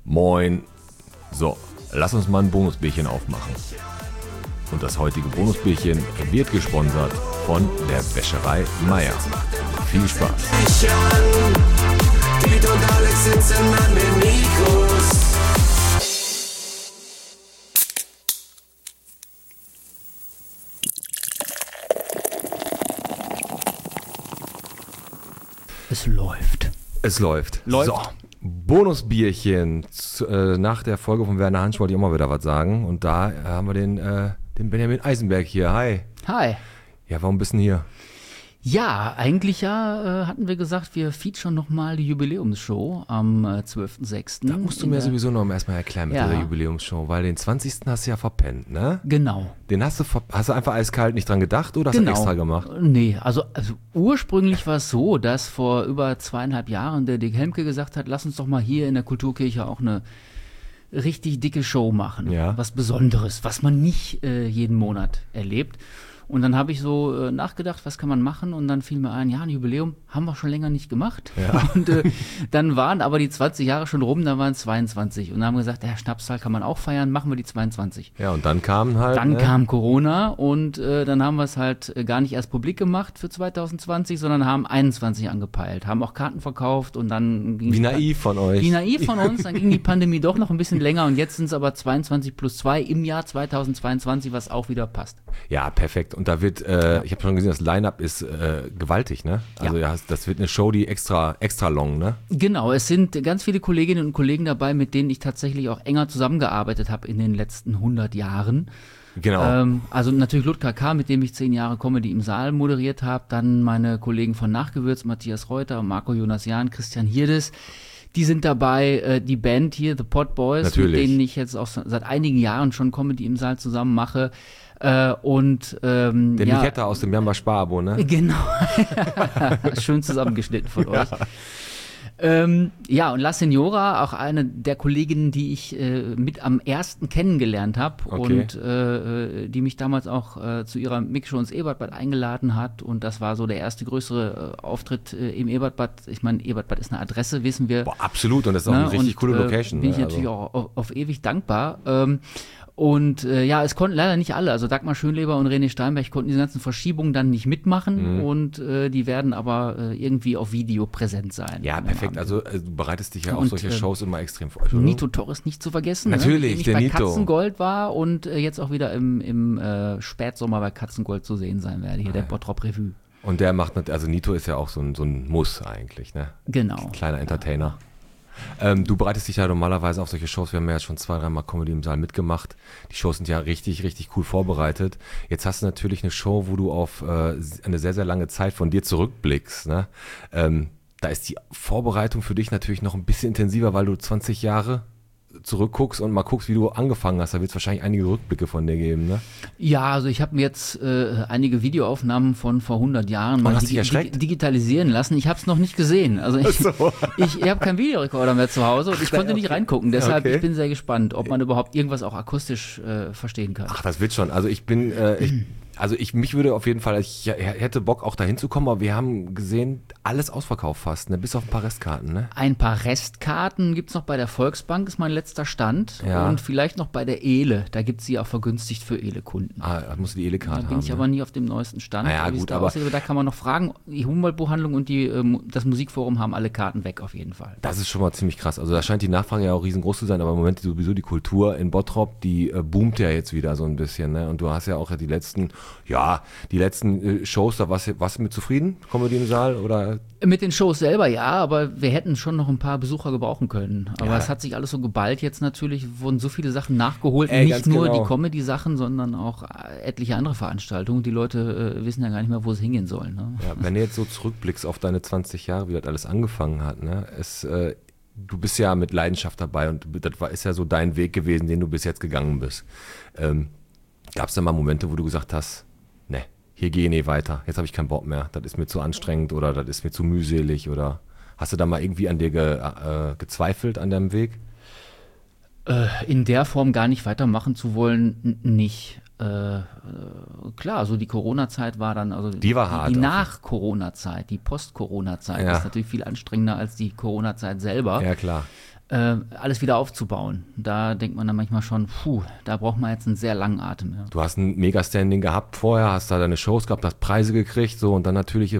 Moin. So, lass uns mal ein Bonusbierchen aufmachen. Und das heutige Bonusbierchen wird gesponsert von der Wäscherei Meier. Viel Spaß. Piet und Alex sitzen an den Mikros. Es läuft. Es läuft. Läuft. So, Bonusbierchen. Nach der Folge von Werner Hansch wollte ich auch mal wieder was sagen. Und da haben wir den Benjamin Eisenberg hier. Hi. Hi. Ja, warum bist du denn hier? Ja, eigentlich hatten wir gesagt, wir featuren nochmal die Jubiläumsshow am 12.06. Da musst du mir sowieso noch erstmal erklären mit dieser Jubiläumsshow, weil den 20. hast du ja verpennt, ne? Genau. Den hast du einfach eiskalt nicht dran gedacht oder hast du extra gemacht? Nee, also ursprünglich war es so, dass vor über 2,5 Jahren der Dick Hemke gesagt hat, lass uns doch mal hier in der Kulturkirche auch eine richtig dicke Show machen. Ja. Was Besonderes, was man nicht jeden Monat erlebt. Und dann habe ich so nachgedacht, was kann man machen? Und dann fiel mir ein, ja, ein Jubiläum haben wir schon länger nicht gemacht. Ja. Und dann waren aber die 20 Jahre schon rum, dann waren es 22. Und dann haben wir gesagt, der Schnapszahl kann man auch feiern, machen wir die 22. Ja, und dann kam halt... Dann kam Corona und dann haben wir es halt gar nicht erst publik gemacht für 2020, sondern haben 21 angepeilt, haben auch Karten verkauft und dann ging Wie naiv von euch. Wie naiv von uns, dann ging die Pandemie doch noch ein bisschen länger und jetzt sind es aber 22 plus 2 im Jahr 2022, was auch wieder passt. Ja, perfekt. Und da wird, ich habe schon gesehen, das Line-Up ist gewaltig, ne? Also ja, das wird eine Show, die extra long, ne? Genau, es sind ganz viele Kolleginnen und Kollegen dabei, mit denen ich tatsächlich auch enger zusammengearbeitet habe in den letzten 100 Jahren. Genau. Also natürlich Ludger K., mit dem ich 10 Jahre Comedy im Saal moderiert habe, dann meine Kollegen von Nachgewürz, Matthias Reuter, Marco Jonas-Jahn, Christian Hirdes. Die sind dabei, die Band hier, The Pod Boys, natürlich, mit denen ich jetzt auch seit einigen Jahren schon Comedy im Saal zusammen mache. Der Niketta aus dem Jamba Sparabo, ne? Genau. Schön zusammengeschnitten von euch. Und La Senora, auch eine der Kolleginnen, die ich mit am ersten kennengelernt habe und die mich damals auch zu ihrer Mixshow ins Ebertbad eingeladen hat. Und das war so der erste größere Auftritt im Ebertbad. Ich meine, Ebertbad ist eine Adresse, wissen wir. Boah, absolut, und das ist auch eine richtig coole Location. Bin ich natürlich auch auf ewig dankbar. Es konnten leider nicht alle, also Dagmar Schönleber und René Steinberg konnten diese ganzen Verschiebungen dann nicht mitmachen und die werden aber irgendwie auf Video präsent sein. Ja, perfekt, also du bereitest dich ja auf solche Shows immer extrem vor. Nito Torres nicht zu vergessen, natürlich, mit der dem ich Nito bei Katzengold war und jetzt auch wieder im Spätsommer bei Katzengold zu sehen sein werde, hier der Bottrop Revue. Und der macht, also Nito ist ja auch so ein Muss eigentlich, ne? Genau. Kleiner Entertainer. Du bereitest dich ja normalerweise auf solche Shows, wir haben ja schon 2-3 Mal Comedy im Saal mitgemacht. Die Shows sind ja richtig, richtig cool vorbereitet. Jetzt hast du natürlich eine Show, wo du auf eine sehr, sehr lange Zeit von dir zurückblickst, ne? Da ist die Vorbereitung für dich natürlich noch ein bisschen intensiver, weil du 20 Jahre zurückguckst und mal guckst, wie du angefangen hast. Da wird es wahrscheinlich einige Rückblicke von dir geben, ne? Ja, also ich habe mir jetzt einige Videoaufnahmen von vor 100 Jahren mal digitalisieren lassen. Ich habe es noch nicht gesehen. Also ich habe keinen Videorekorder mehr zu Hause und ich konnte nicht reingucken. Deshalb ich bin sehr gespannt, ob man überhaupt irgendwas auch akustisch verstehen kann. Ach, das wird schon. Also mich würde auf jeden Fall, ich hätte Bock auch dahin zu kommen, aber wir haben gesehen, alles ausverkauft fast, ne? Bis auf ein paar Restkarten, ne? Ein paar Restkarten gibt's noch bei der Volksbank, ist mein letzter Stand. Ja. Und vielleicht noch bei der Ele, da gibt's sie auch vergünstigt für Ele-Kunden. Da musst du die Ele-Karte haben. Da bin ich aber nie auf dem neuesten Stand. Ja, gut, aber da kann man noch fragen. Die Humboldt-Buchhandlung und das Musikforum haben alle Karten weg auf jeden Fall. Das ist schon mal ziemlich krass. Also da scheint die Nachfrage ja auch riesengroß zu sein, aber im Moment sowieso die Kultur in Bottrop, die boomt ja jetzt wieder so ein bisschen, ne? Und du hast ja auch die letzten Shows, da warst du mit zufrieden? Comedy im Saal oder? Mit den Shows selber ja, aber wir hätten schon noch ein paar Besucher gebrauchen können. Aber es hat sich alles so geballt jetzt natürlich, wurden so viele Sachen nachgeholt. Nicht nur die Comedy-Sachen, sondern auch etliche andere Veranstaltungen. Die Leute wissen ja gar nicht mehr, wo sie hingehen sollen. Ne? Ja, wenn du jetzt so zurückblickst auf deine 20 Jahre, wie das alles angefangen hat, ne? Du bist ja mit Leidenschaft dabei und ist ja so dein Weg gewesen, den du bis jetzt gegangen bist. Gab es da mal Momente, wo du gesagt hast, ne, hier gehe ich nicht weiter, jetzt habe ich keinen Bock mehr, das ist mir zu anstrengend oder das ist mir zu mühselig oder hast du da mal irgendwie an dir gezweifelt an deinem Weg? In der Form gar nicht weitermachen zu wollen, nicht. Klar, so die Corona-Zeit war dann, also die war hart. Die Nach-Corona-Zeit, die Post-Corona-Zeit ist natürlich viel anstrengender als die Corona-Zeit selber. Ja, klar. alles wieder aufzubauen. Da denkt man dann manchmal schon, da braucht man jetzt einen sehr langen Atem. Ja. Du hast ein Mega-Standing gehabt vorher, hast da deine Shows gehabt, hast Preise gekriegt, so, und dann natürlich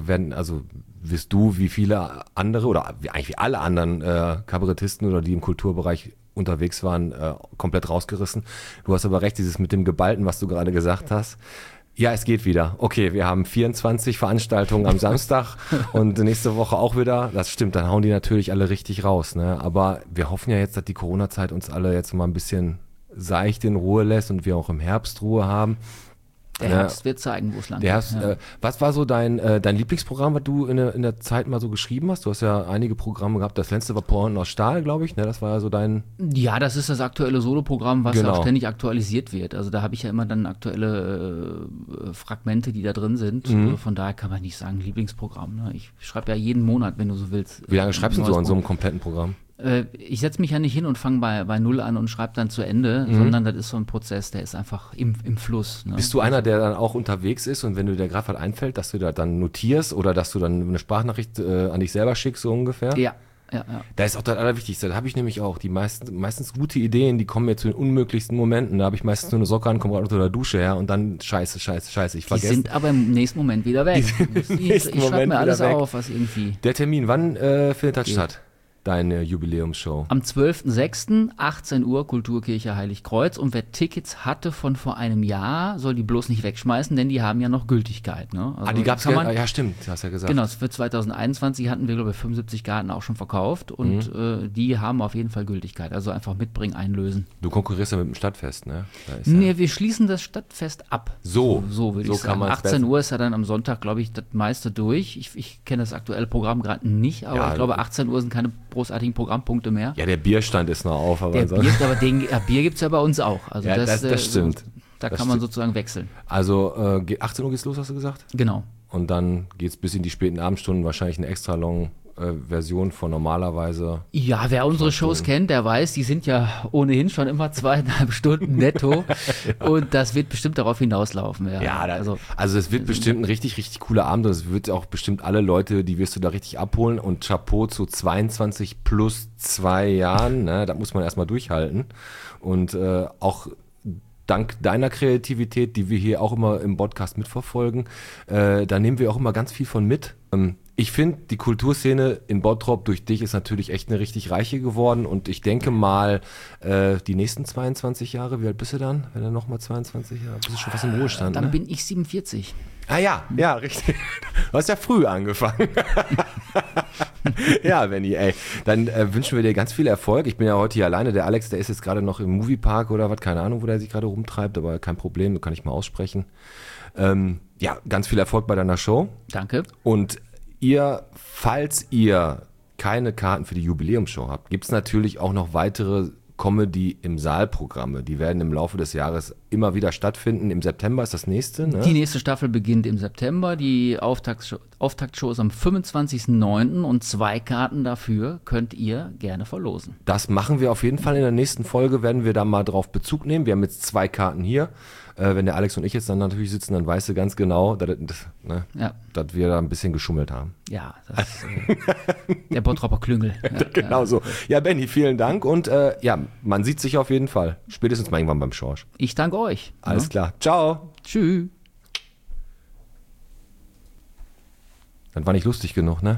wirst du wie viele andere oder eigentlich wie alle anderen Kabarettisten oder die im Kulturbereich unterwegs waren, komplett rausgerissen. Du hast aber recht, dieses mit dem Geballten, was du gerade gesagt hast. Ja, es geht wieder. Okay, wir haben 24 Veranstaltungen am Samstag und nächste Woche auch wieder. Das stimmt, dann hauen die natürlich alle richtig raus, ne? Aber wir hoffen ja jetzt, dass die Corona-Zeit uns alle jetzt mal ein bisschen seicht in Ruhe lässt und wir auch im Herbst Ruhe haben. Der Herbst wird zeigen, wo es lang geht. Was war so dein Lieblingsprogramm, was du in der Zeit mal so geschrieben hast? Du hast ja einige Programme gehabt. Das letzte war Pointen aus Stahl, glaube ich. Ne? Das war ja so dein... Ja, das ist das aktuelle Soloprogramm, was auch ständig aktualisiert wird. Also da habe ich ja immer dann aktuelle Fragmente, die da drin sind. Also von daher kann man nicht sagen Lieblingsprogramm. Ne? Ich schreibe ja jeden Monat, wenn du so willst. Wie lange schreibst du so an so einem kompletten Programm? Ich setze mich ja nicht hin und fange bei Null an und schreibe dann zu Ende, sondern das ist so ein Prozess, der ist einfach im Fluss. Ne? Bist du einer, der dann auch unterwegs ist und wenn dir gerade was einfällt, dass du da dann notierst oder dass du dann eine Sprachnachricht an dich selber schickst, so ungefähr? Ja. Da ist auch das Allerwichtigste, da habe ich nämlich auch, die meistens gute Ideen, die kommen mir zu den unmöglichsten Momenten, da habe ich meistens nur eine Socke an, komme gerade unter der Dusche her und dann scheiße, ich vergesse. Die sind aber im nächsten Moment wieder weg. Ich schreibe mir alles auf, was irgendwie... Der Termin, wann findet das statt? Deine Jubiläumsshow. Am 12.06. 18 Uhr, Kulturkirche Heiligkreuz. Und wer Tickets hatte von vor einem Jahr, soll die bloß nicht wegschmeißen, denn die haben ja noch Gültigkeit. Ne? Also die gab es ja, stimmt, hast ja gesagt. Genau, für 2021 hatten wir, glaube ich, 75 Karten auch schon verkauft und die haben auf jeden Fall Gültigkeit. Also einfach mitbringen, einlösen. Du konkurrierst ja mit dem Stadtfest, ne? Nee, wir schließen das Stadtfest ab. So würde ich sagen. 18 Uhr ist ja dann am Sonntag, glaube ich, das meiste durch. Ich kenne das aktuelle Programm gerade nicht, aber ich glaube, 18 Uhr sind keine großartigen Programmpunkte mehr. Ja, der Bierstand ist noch auf. Aber Bier gibt es ja bei uns auch. Also ja, das stimmt. Da kann man sozusagen wechseln. Also 18 Uhr geht's los, hast du gesagt? Genau. Und dann geht's bis in die späten Abendstunden, wahrscheinlich eine extra long Version von normalerweise. Ja, wer unsere Shows kennt, der weiß, die sind ja ohnehin schon immer 2,5 Stunden netto ja. Und das wird bestimmt darauf hinauslaufen. Ja, also es wird bestimmt ein richtig, richtig cooler Abend und es wird auch bestimmt alle Leute, die wirst du da richtig abholen und Chapeau zu 22 plus 2 Jahren, ne, da muss man erstmal durchhalten und auch dank deiner Kreativität, die wir hier auch immer im Podcast mitverfolgen, da nehmen wir auch immer ganz viel von mit. Ich finde, die Kulturszene in Bottrop durch dich ist natürlich echt eine richtig reiche geworden und ich denke mal, die nächsten 22 Jahre, wie alt bist du dann, wenn du nochmal 22 Jahre, bist du schon fast im Ruhestand, Dann ne? bin ich 47. Ah ja, richtig. Du hast ja früh angefangen. Ja, Benni, ey. Dann wünschen wir dir ganz viel Erfolg. Ich bin ja heute hier alleine. Der Alex, der ist jetzt gerade noch im Moviepark oder was, keine Ahnung, wo der sich gerade rumtreibt, aber kein Problem, das kann ich mal aussprechen. Ja, ganz viel Erfolg bei deiner Show. Danke. Und falls ihr keine Karten für die Jubiläumsshow habt, gibt es natürlich auch noch weitere Comedy im Saal-Programme. Die werden im Laufe des Jahres immer wieder stattfinden. Im September ist das nächste, ne? Die nächste Staffel beginnt im September. Die Auftaktshow ist am 25.09. und 2 Karten dafür könnt ihr gerne verlosen. Das machen wir auf jeden Fall in der nächsten Folge, werden wir da mal drauf Bezug nehmen. Wir haben jetzt 2 Karten hier. Wenn der Alex und ich jetzt dann natürlich sitzen, dann weißt du ganz genau, dass wir da ein bisschen geschummelt haben. Ja, das ist der Bottroper Klüngel. Ja, genau so. Ja, Benni, vielen Dank und man sieht sich auf jeden Fall. Spätestens mal irgendwann beim Schorsch. Ich danke euch. Alles klar. Ciao. Tschüss. Das war nicht lustig genug, ne?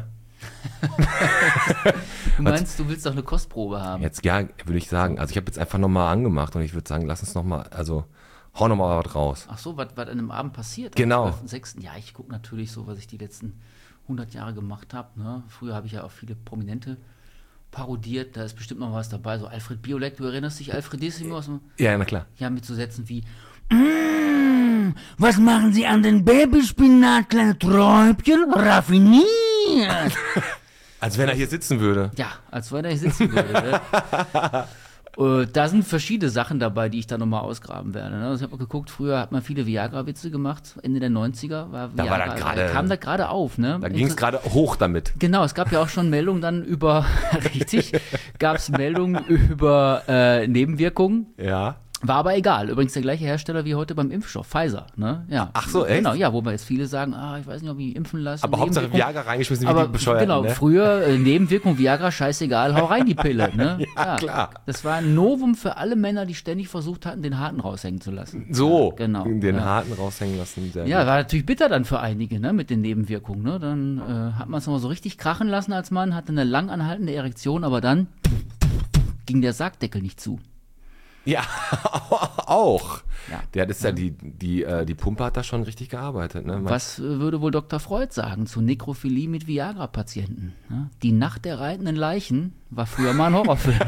Du meinst, du willst doch eine Kostprobe haben? Jetzt, ja, würde ich sagen. Also ich habe jetzt einfach nochmal angemacht und ich würde sagen, lass uns nochmal, hau nochmal was raus. Ach so, was an einem Abend passiert? Genau. Am 12.06. Ja, ich gucke natürlich so, was ich die letzten 100 Jahre gemacht habe. Ne? Früher habe ich ja auch viele Prominente parodiert. Da ist bestimmt noch was dabei. So Alfred Biolek, du erinnerst dich, Alfredissimo? Ja, na klar. Ja, mit so Sätzen wie was machen Sie an den Babyspinat, kleine Träubchen? Raffiniert! Als wenn er hier sitzen würde. Ja, als wenn er hier sitzen würde. Da sind verschiedene Sachen dabei, die ich da nochmal ausgraben werde. Also ich habe mal geguckt, früher hat man viele Viagra-Witze gemacht, Ende der 90er kam das gerade auf. Ne? Da ging es gerade hoch damit. Genau, es gab ja auch schon Meldungen dann über, gab es Meldungen über Nebenwirkungen. Ja. War aber egal. Übrigens der gleiche Hersteller wie heute beim Impfstoff, Pfizer. Ne? Ja. Ach so, echt? Genau, ja, wobei jetzt viele sagen, ich weiß nicht, ob ich mich impfen lasse. Aber Hauptsache Viagra reingeschmissen, wie aber die Bescheuerten. Genau, ne? früher Nebenwirkung Viagra, scheißegal, hau rein die Pille. Ne? Ja, klar. Das war ein Novum für alle Männer, die ständig versucht hatten, den Harten raushängen zu lassen. So, ja, genau. Den Harten raushängen lassen. Ja, war natürlich bitter dann für einige, ne, mit den Nebenwirkungen. Ne? Dann hat man es nochmal so richtig krachen lassen als Mann, hatte eine lang anhaltende Erektion, aber dann ging der Sargdeckel nicht zu. Ja, auch. Ja. Der ist ja die Pumpe hat da schon richtig gearbeitet. Ne? Was würde wohl Dr. Freud sagen zu Nekrophilie mit Viagra-Patienten? Ne? Die Nacht der reitenden Leichen war früher mal ein Horrorfilm.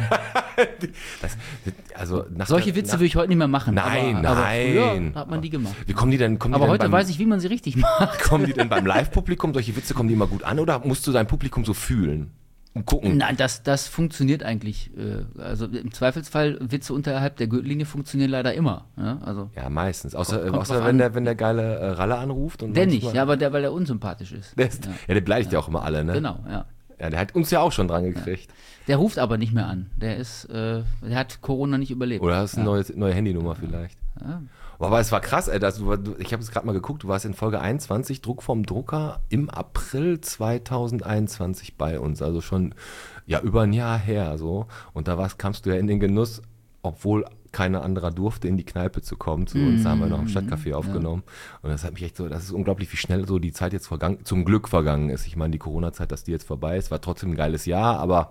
Solche Witze würde ich heute nicht mehr machen. Nein. Aber früher hat man die gemacht. Wie kommen die denn? Aber heute weiß ich, wie man sie richtig macht. Kommen die denn beim Live-Publikum? Solche Witze kommen die immer gut an oder musst du dein Publikum so fühlen? Und gucken. Nein, das funktioniert eigentlich. Also im Zweifelsfall Witze unterhalb der Gürtellinie funktionieren leider immer. Ja, also ja meistens. Außer kommt wenn der geile Ralle anruft. Und der nicht, ja, aber weil der unsympathisch ist. Der beleidigt ja auch immer alle, ne? Genau, ja. Ja, der hat uns ja auch schon dran gekriegt. Ja. Der ruft aber nicht mehr an. Der hat Corona nicht überlebt. Oder hast du eine neue Handynummer vielleicht. Ja. Aber es war krass, ey, ich habe es gerade mal geguckt, du warst in Folge 21, Druck vom Drucker, im April 2021 bei uns, also schon über ein Jahr her so. Und da kamst du ja in den Genuss, obwohl keiner anderer durfte, in die Kneipe zu kommen zu uns. Da haben wir noch im Stadtcafé aufgenommen. Und das hat mich echt so, das ist unglaublich, wie schnell so die Zeit jetzt zum Glück vergangen ist. Ich meine, die Corona-Zeit, dass die jetzt vorbei ist, war trotzdem ein geiles Jahr, aber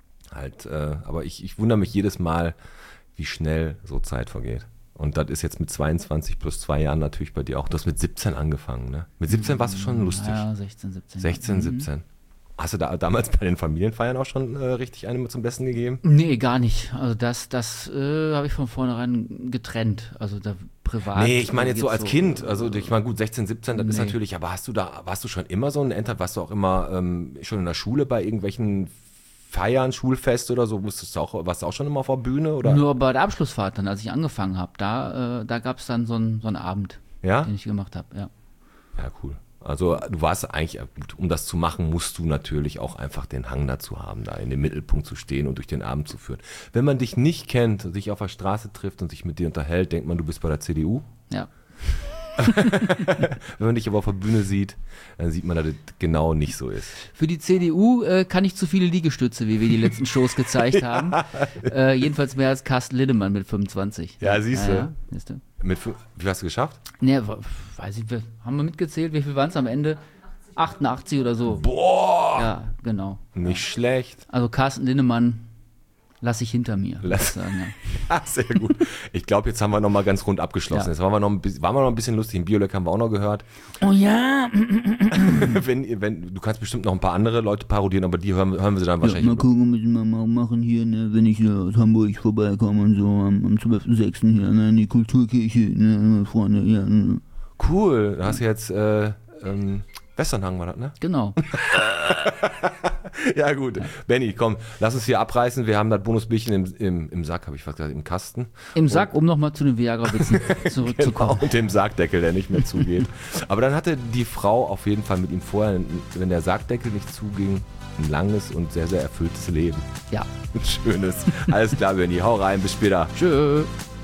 aber ich wundere mich jedes Mal, wie schnell so Zeit vergeht. Und das ist jetzt mit 22 plus 2 Jahren natürlich bei dir auch. Du hast mit 17 angefangen, ne? Mit 17 warst du schon lustig. Ja, 16, 17. 16, 17. Hast du da damals bei den Familienfeiern auch schon richtig eine zum Besten gegeben? Nee, gar nicht. Also das habe ich von vornherein getrennt. Also da privat. Nee, ich meine jetzt so als Kind. Also ich meine gut, 16, 17, das ist natürlich, aber warst du schon immer so ein Enter, warst du auch immer schon in der Schule bei irgendwelchen Feiern, Schulfest oder so, warst du auch schon immer auf der Bühne? Oder? Nur bei der Abschlussfahrt dann, als ich angefangen habe, da gab es dann so einen Abend, den ich gemacht habe, ja. Ja, cool. Also du warst eigentlich, um das zu machen, musst du natürlich auch einfach den Hang dazu haben, da in dem Mittelpunkt zu stehen und durch den Abend zu führen. Wenn man dich nicht kennt, sich auf der Straße trifft und sich mit dir unterhält, denkt man, du bist bei der CDU. Ja. Wenn man dich aber auf der Bühne sieht, dann sieht man, dass das genau nicht so ist. Für die CDU kann ich zu viele Liegestütze, wie wir die letzten Shows gezeigt haben. Jedenfalls mehr als Carsten Lindemann mit 25. Ja, siehst du. Ja, siehst du. Wie hast du geschafft? Ne, weiß ich, haben wir mitgezählt, wie viel waren es am Ende? 88 oder so. Boah! Ja, genau. Nicht schlecht. Also Carsten Lindemann lasse ich hinter mir. Sagen, ja. Sehr gut. Ich glaube, jetzt haben wir nochmal ganz rund abgeschlossen. Ja. Jetzt waren wir noch ein bisschen lustig. Im Biolek haben wir auch noch gehört. Oh ja. Du kannst bestimmt noch ein paar andere Leute parodieren, aber die hören wir sie dann wahrscheinlich. Mal gucken, müssen wir mal machen hier, ne, wenn ich aus Hamburg vorbeikomme und so am 12.06. hier, ne, in die Kulturkirche, ne, Freunde, ja. Ne. Cool. Da hast du jetzt Westernhagen war das, ne? Genau. Ja gut, Benni, komm, lass uns hier abreißen. Wir haben das Bonusbierchen im Sack, habe ich fast gesagt, im Kasten. Im Sack, um nochmal zu den Viagra-Witzen zurückzukommen. Genau, und dem Sargdeckel, der nicht mehr zugeht. Aber dann hatte die Frau auf jeden Fall mit ihm vorher, wenn der Sargdeckel nicht zuging, ein langes und sehr, sehr erfülltes Leben. Ja. Ein schönes. Alles klar, Benni, hau rein, bis später. Tschö.